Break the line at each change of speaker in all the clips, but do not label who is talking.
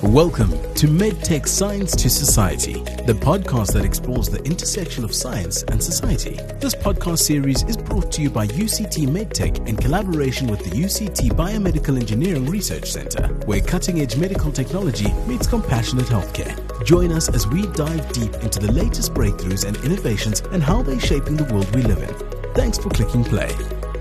Welcome to MedTech Science to Society, the podcast that explores the intersection of science and society. This podcast series is brought to you by UCT MedTech in collaboration with the UCT Biomedical Engineering Research Center, where cutting-edge medical technology meets compassionate healthcare. Join us as we dive deep into the latest breakthroughs and innovations and how they're shaping the world we live in. Thanks for clicking play.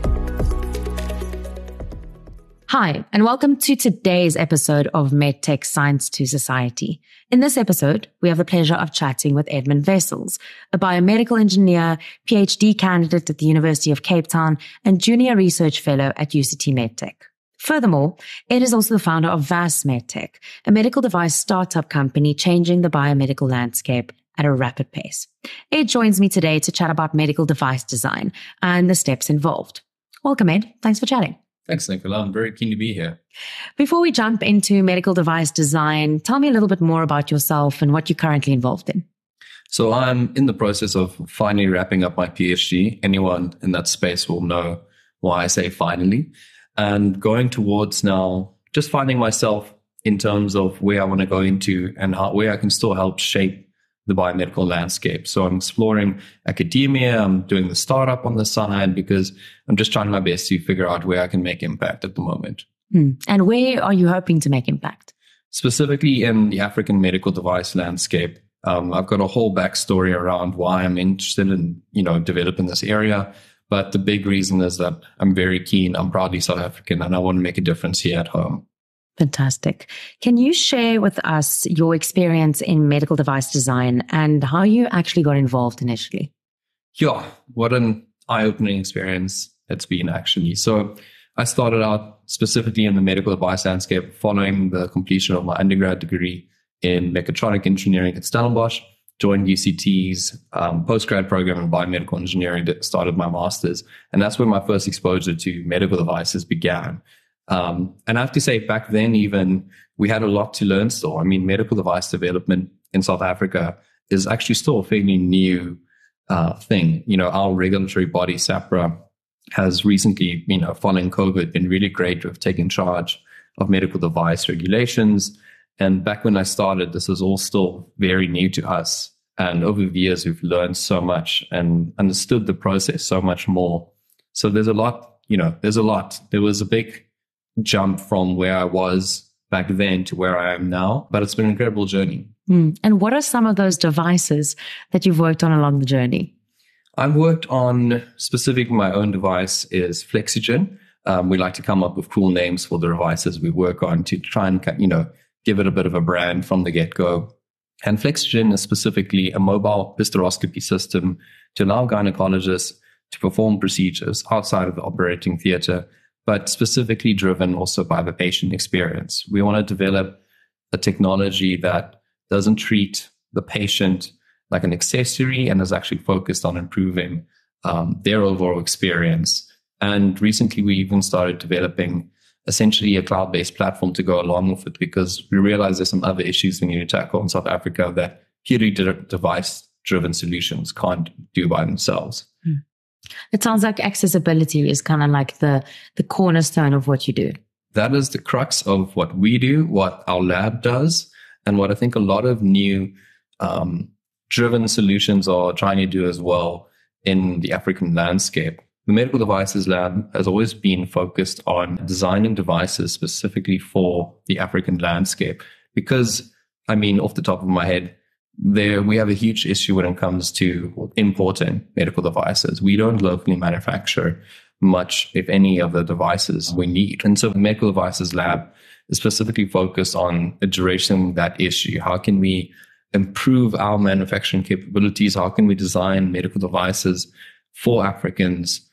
Hi, and welcome to today's episode of MedTech Science to Society. In this episode, we have the pleasure of chatting with Edmund Wessels, a biomedical engineer, PhD candidate at the University of Cape Town, and junior research fellow at UCT MedTech. Furthermore, Ed is also the founder of VAS MedTech, a medical device startup company changing the biomedical landscape at a rapid pace. Ed joins me today to chat about medical device design and the steps involved. Welcome, Ed. Thanks for chatting.
Thanks, Nicola. I'm very keen to be here.
Before we jump into medical device design, tell me a little bit more about yourself and what you're currently involved in.
So I'm in the process of finally wrapping up my PhD. Anyone in that space will know why I say finally. And going towards now just finding myself in terms of where I want to go into and where I can still help shape the biomedical landscape. So I'm exploring academia. I'm doing the startup on the side because I'm just trying my best to figure out where I can make impact at the moment.
And where are you hoping to make impact?
Specifically in the African medical device landscape. I've got a whole backstory around why I'm interested in, developing this area. But the big reason is that I'm very keen. I'm proudly South African and I want to make a difference here at home.
Fantastic. Can you share with us your experience in medical device design and how you actually got involved initially?
Yeah, what an eye-opening experience it's been actually. So I started out specifically in the medical device landscape following the completion of my undergrad degree in mechatronic engineering at Stellenbosch, joined UCT's postgrad program in biomedical engineering that started my master's. And that's where my first exposure to medical devices began. And I have to say, back then, even we had a lot to learn still. I mean, medical device development in South Africa is actually still a fairly new thing. Our regulatory body, SAHPRA, has recently, following COVID, been really great with taking charge of medical device regulations. And back when I started, this was all still very new to us. And over the years, we've learned so much and understood the process so much more. So there's a lot, There was a big jump from where I was back then to where I am now, but it's been an incredible journey.
And what are some of those devices that you've worked on along the journey?
I've worked on, specifically my own device is Flexogen. We like to come up with cool names for the devices we work on to try and, give it a bit of a brand from the get-go. And Flexogen is specifically a mobile hysteroscopy system to allow gynecologists to perform procedures outside of the operating theater, but specifically driven also by the patient experience. We want to develop a technology that doesn't treat the patient like an accessory and is actually focused on improving their overall experience. And recently, we even started developing essentially a cloud-based platform to go along with it because we realize there's some other issues we need to tackle in South Africa that purely device-driven solutions can't do by themselves.
It sounds like accessibility is kind of like the cornerstone of what you do.
That is the crux of what we do, what our lab does, and what I think a lot of new driven solutions are trying to do as well in the African landscape. The Medical Devices Lab has always been focused on designing devices specifically for the African landscape because, off the top of my head, we have a huge issue when it comes to importing medical devices. We don't locally manufacture much, if any, of the devices we need. And so the Medical Devices Lab is specifically focused on addressing that issue. How can we improve our manufacturing capabilities? How can we design medical devices for Africans?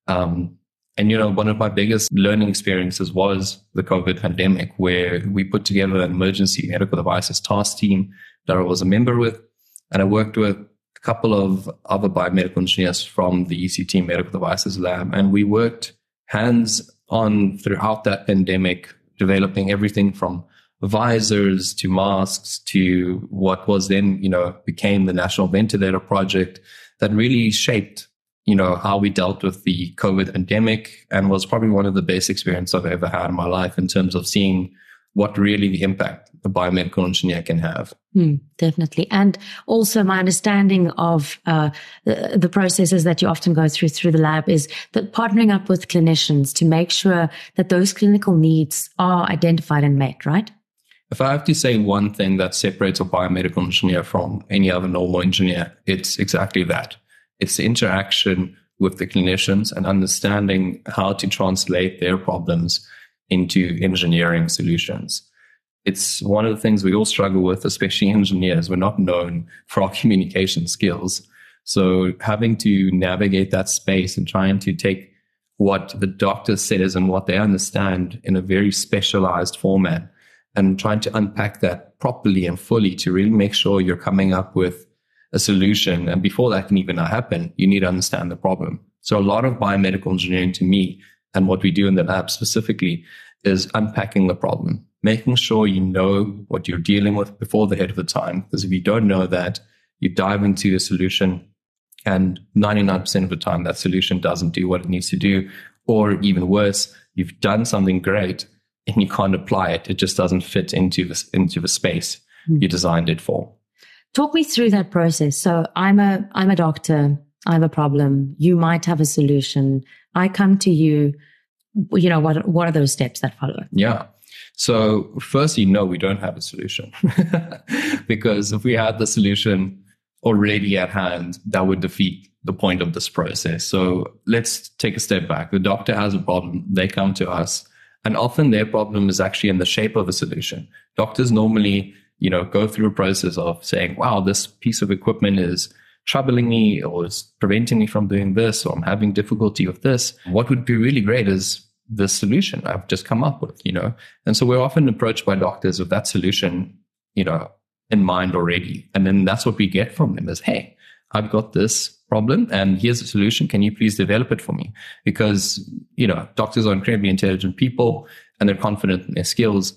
One of my biggest learning experiences was the COVID pandemic, where we put together an emergency medical devices task team that I was a member with. And I worked with a couple of other biomedical engineers from the UCT Medical Devices Lab. And we worked hands-on throughout that pandemic, developing everything from visors to masks to what was then, became the National Ventilator Project that really shaped how we dealt with the COVID pandemic and was probably one of the best experiences I've ever had in my life in terms of seeing what really the impact a biomedical engineer can have.
Definitely. And also my understanding of the processes that you often go through the lab is that partnering up with clinicians to make sure that those clinical needs are identified and met, right?
If I have to say one thing that separates a biomedical engineer from any other normal engineer, it's exactly that. It's the interaction with the clinicians and understanding how to translate their problems into engineering solutions. It's one of the things we all struggle with, especially engineers. We're not known for our communication skills. So having to navigate that space and trying to take what the doctor says and what they understand in a very specialized format and trying to unpack that properly and fully to really make sure you're coming up with a solution. And before that can even happen, you need to understand the problem. So a lot of biomedical engineering to me, and what we do in the lab specifically, is unpacking the problem, making sure you know what you're dealing with before the head of the time. Because if you don't know that, you dive into a solution and 99% of the time that solution doesn't do what it needs to do. Or even worse, you've done something great and you can't apply it. It just doesn't fit into the space you designed it for.
Talk me through that process. So I'm a doctor. I have a problem. You might have a solution. I come to you. You know, what are those steps that follow?
Yeah. So firstly, no, we don't have a solution because if we had the solution already at hand, that would defeat the point of this process. So let's take a step back. The doctor has a problem. They come to us, and often their problem is actually in the shape of a solution. Doctors normally, go through a process of saying, wow, this piece of equipment is troubling me or it's preventing me from doing this, or I'm having difficulty with this. What would be really great is the solution I've just come up with, And so we're often approached by doctors with that solution, in mind already. And then that's what we get from them is, hey, I've got this problem and here's the solution. Can you please develop it for me? Because, doctors are incredibly intelligent people and they're confident in their skills.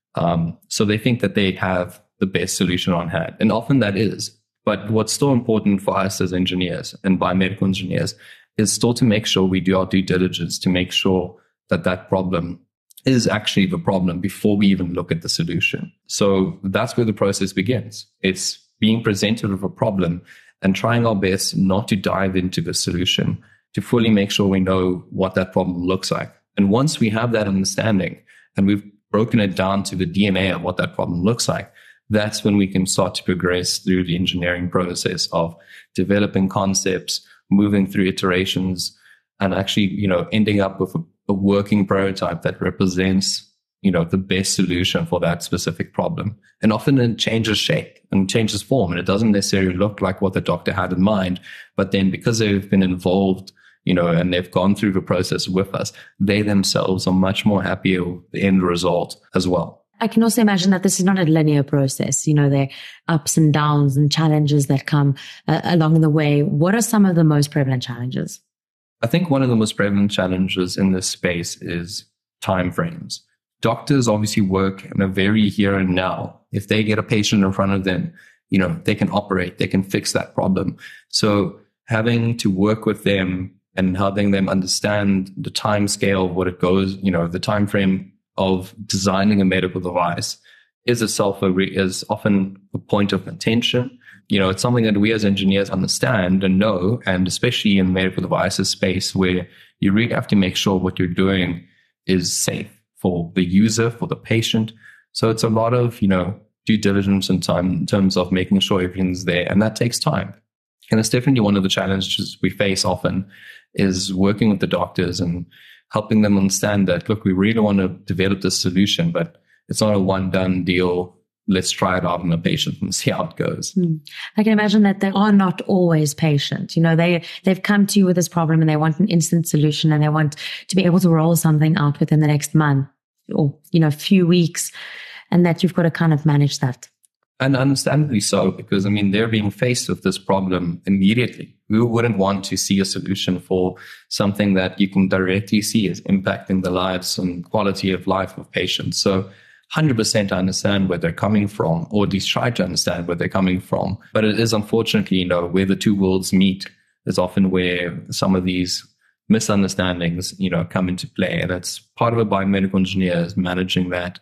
So they think that they have the best solution on hand. And often that is. But what's still important for us as engineers and biomedical engineers is still to make sure we do our due diligence to make sure that problem is actually the problem before we even look at the solution. So that's where the process begins. It's being presented with a problem and trying our best not to dive into the solution to fully make sure we know what that problem looks like. And once we have that understanding and we've broken it down to the DNA of what that problem looks like, that's when we can start to progress through the engineering process of developing concepts, moving through iterations, and actually, ending up with a working prototype that represents, the best solution for that specific problem. And often it changes shape and changes form, and it doesn't necessarily look like what the doctor had in mind. But then because they've been involved, and they've gone through the process with us, they themselves are much more happier with the end result as well.
I can also imagine that this is not a linear process. There are ups and downs and challenges that come along the way. What are some of the most prevalent challenges?
I think one of the most prevalent challenges in this space is timeframes. Doctors obviously work in a very here and now. If they get a patient in front of them, they can operate, they can fix that problem. So having to work with them and having them understand the time scale of what it goes, the time frame of designing a medical device is itself is often a point of contention. It's something that we as engineers understand and know, and especially in the medical devices space where you really have to make sure what you're doing is safe for the user, for the patient. So it's a lot of, due diligence and time in terms of making sure everything's there, and that takes time. And it's definitely one of the challenges we face often is working with the doctors and helping them understand that, look, we really want to develop this solution, but it's not a one done deal. Let's try it out on a patient and see how it goes.
I can imagine that they are not always patient. They've come to you with this problem and they want an instant solution and they want to be able to roll something out within the next month or, few weeks, and that you've got to kind of manage that.
And understandably so, because they're being faced with this problem immediately. We wouldn't want to see a solution for something that you can directly see is impacting the lives and quality of life of patients. So 100% I understand where they're coming from, or at least try to understand where they're coming from. But it is unfortunately, where the two worlds meet is often where some of these misunderstandings, come into play. And that's part of a biomedical engineer is managing that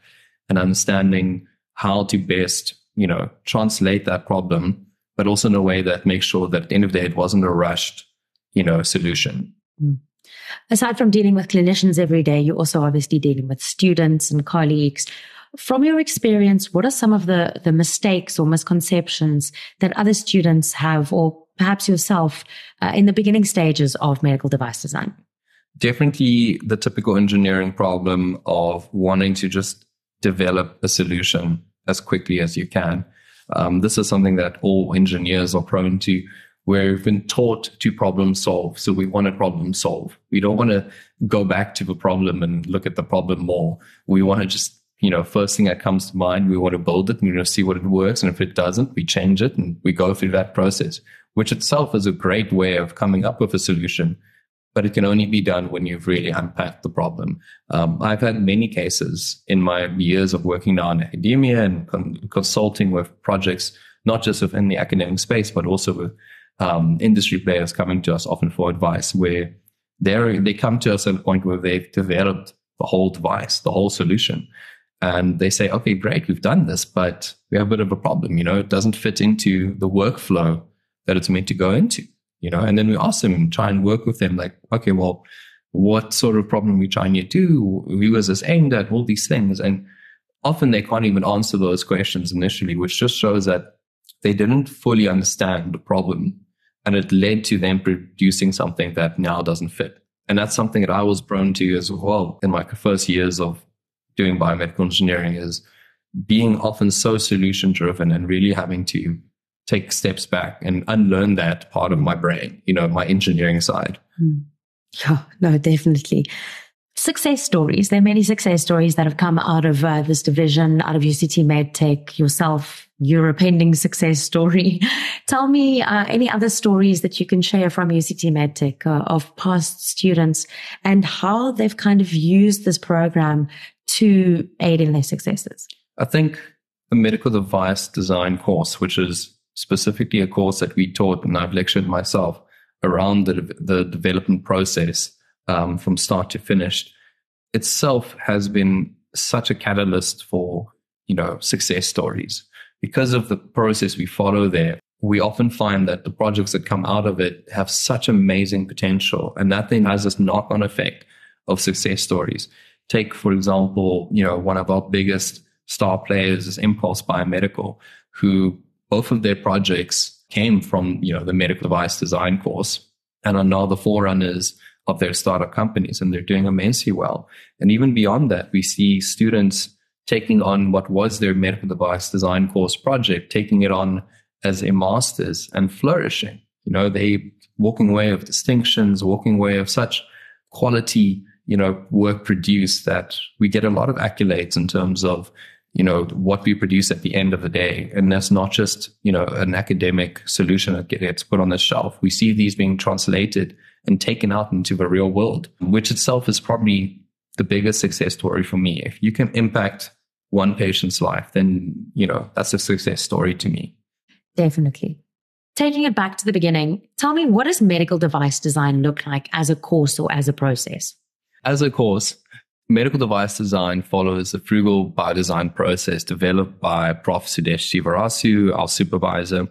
and understanding how to best, translate that problem, but also in a way that makes sure that at the end of the day, it wasn't a rushed, solution.
Aside from dealing with clinicians every day, you're also obviously dealing with students and colleagues. From your experience, what are some of the mistakes or misconceptions that other students have, or perhaps yourself, in the beginning stages of medical device design?
Definitely the typical engineering problem of wanting to just develop a solution as quickly as you can. This is something that all engineers are prone to. We've been taught to problem solve. So we want to problem solve. We don't want to go back to the problem and look at the problem more. We want to just, first thing that comes to mind, we want to build it and we want to see what it works. And if it doesn't, we change it and we go through that process, which itself is a great way of coming up with a solution. But it can only be done when you've really unpacked the problem. I've had many cases in my years of working now in academia and consulting with projects, not just within the academic space, but also with industry players coming to us often for advice, where they come to us at a point where they've developed the whole device, the whole solution. And they say, okay, great, we've done this, but we have a bit of a problem. It doesn't fit into the workflow that it's meant to go into. And then we ask them, try and work with them like, okay, well, what sort of problem are we trying to do? Who was this aimed at? All these things. And often they can't even answer those questions initially, which just shows that they didn't fully understand the problem. And it led to them producing something that now doesn't fit. And that's something that I was prone to as well in my first years of doing biomedical engineering, is being often so solution driven and really having to take steps back and unlearn that part of my brain, my engineering side.
Yeah, no, definitely. Success stories. There are many success stories that have come out of this division, out of UCT MedTech, yourself, you're a pending success story. Tell me any other stories that you can share from UCT MedTech of past students and how they've kind of used this program to aid in their successes.
I think the medical device design course, which is specifically a course that we taught and I've lectured myself around the development process from start to finish, itself has been such a catalyst for, success stories. Because of the process we follow there, we often find that the projects that come out of it have such amazing potential. And that then has this knock-on effect of success stories. Take, for example, one of our biggest star players is Impulse Biomedical, who both of their projects came from, the medical device design course and are now the forerunners of their startup companies, and they're doing immensely well. And even beyond that, we see students taking on what was their medical device design course project, taking it on as a master's and flourishing. They walking away of distinctions, walking away of such quality, work produced that we get a lot of accolades in terms of, what we produce at the end of the day. And that's not just, an academic solution that gets put on the shelf. We see these being translated and taken out into the real world, which itself is probably the biggest success story for me. If you can impact one patient's life, then, that's a success story to me.
Definitely. Taking it back to the beginning, tell me, what does medical device design look like as a course or as a process?
As a course, medical device design follows the frugal biodesign process developed by Prof. Sudesh Sivarasu, our supervisor.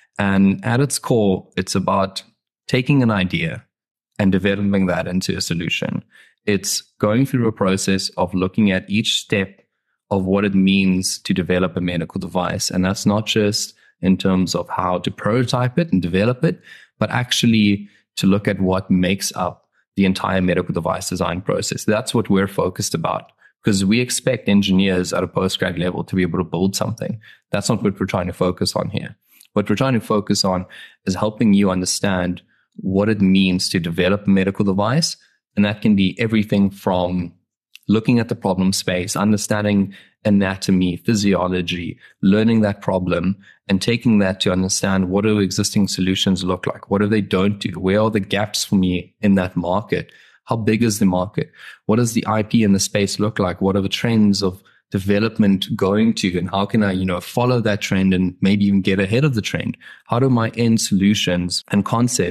And at its core, it's about taking an idea and developing that into a solution. It's going through a process of looking at each step of what it means to develop a medical device. And that's not just in terms of how to prototype it and develop it, but actually to look at what makes up the entire medical device design process. That's what we're focused about, because we expect engineers at a postgrad level to be able to build something. That's not what we're trying to focus on here. What we're trying to focus on is helping you understand what it means to develop a medical device. And that can be everything from looking at the problem space, understanding anatomy, physiology, learning that problem, and taking that to understand what do existing solutions look like? What do they don't do? Where are the gaps for me in that market? How big is the market? What does the IP in the space look like? What are the trends of development going to? And how can I, follow that trend and maybe even get ahead of the trend? How do my end solutions and concepts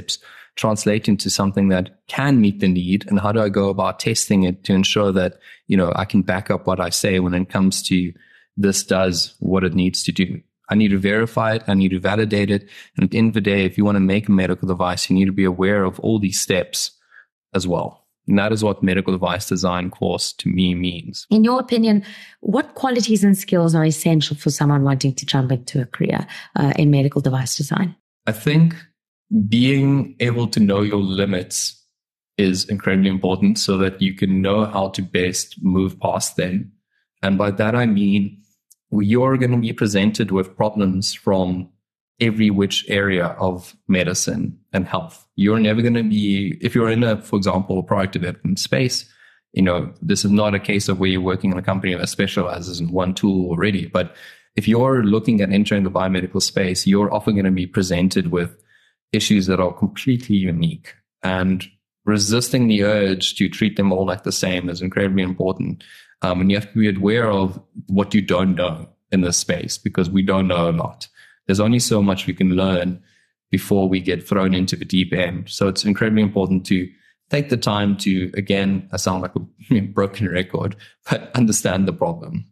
translate into something that can meet the need? And how do I go about testing it to ensure that, I can back up what I say when it comes to this does what it needs to do? I need to verify it. I need to validate it. And at the end of the day, if you want to make a medical device, you need to be aware of all these steps as well. And that is what medical device design course to me means.
In your opinion, what qualities and skills are essential for someone wanting to jump into a career in medical device design?
I think being able to know your limits is incredibly important so that you can know how to best move past them. And by that, I mean, you're going to be presented with problems from every which area of medicine and health. You're never going to be, if you're in for example, product development space, this is not a case of where you're working in a company that specializes in one tool already. But if you're looking at entering the biomedical space, you're often going to be presented with issues that are completely unique, and resisting the urge to treat them all like the same is incredibly important. And you have to be aware of what you don't know in this space, because we don't know a lot. There's only so much we can learn before we get thrown into the deep end. So it's incredibly important to take the time to, again, I sound like a broken record, but understand the problem.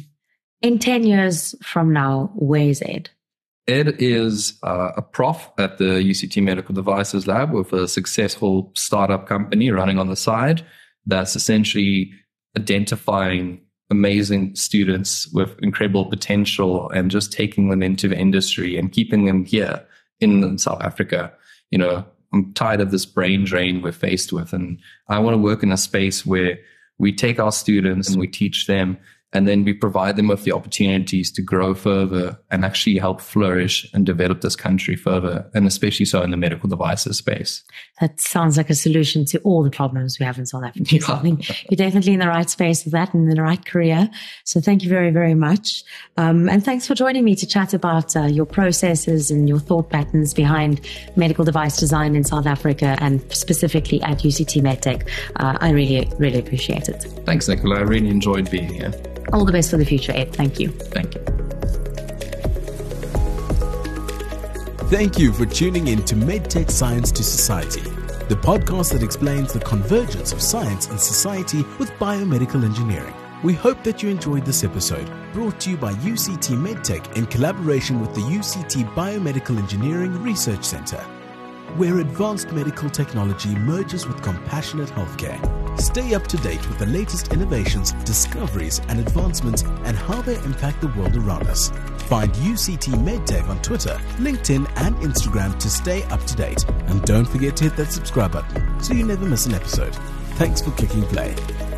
In 10 years from now, where is Ed?
Ed is a prof at the UCT Medical Devices Lab with a successful startup company running on the side that's essentially identifying amazing students with incredible potential and just taking them into the industry and keeping them here in South Africa. I'm tired of this brain drain we're faced with, and I want to work in a space where we take our students and we teach them, and then we provide them with the opportunities to grow further and actually help flourish and develop this country further, and especially so in the medical devices space.
That sounds like a solution to all the problems we have in South Africa. Yeah. So I think you're definitely in the right space with that and in the right career. So thank you very, very much. And thanks for joining me to chat about your processes and your thought patterns behind medical device design in South Africa and specifically at UCT MedTech. I really, really appreciate it.
Thanks, Nicola. I really enjoyed being here.
All the best for the future, Ed. Thank you.
Thank you.
Thank you for tuning in to MedTech Science to Society, the podcast that explains the convergence of science and society with biomedical engineering. We hope that you enjoyed this episode, brought to you by UCT MedTech in collaboration with the UCT Biomedical Engineering Research Center, where advanced medical technology merges with compassionate healthcare. Stay up to date with the latest innovations, discoveries, and advancements and how they impact the world around us. Find UCT MedTech on Twitter, LinkedIn, and Instagram to stay up to date. And don't forget to hit that subscribe button so you never miss an episode. Thanks for clicking play.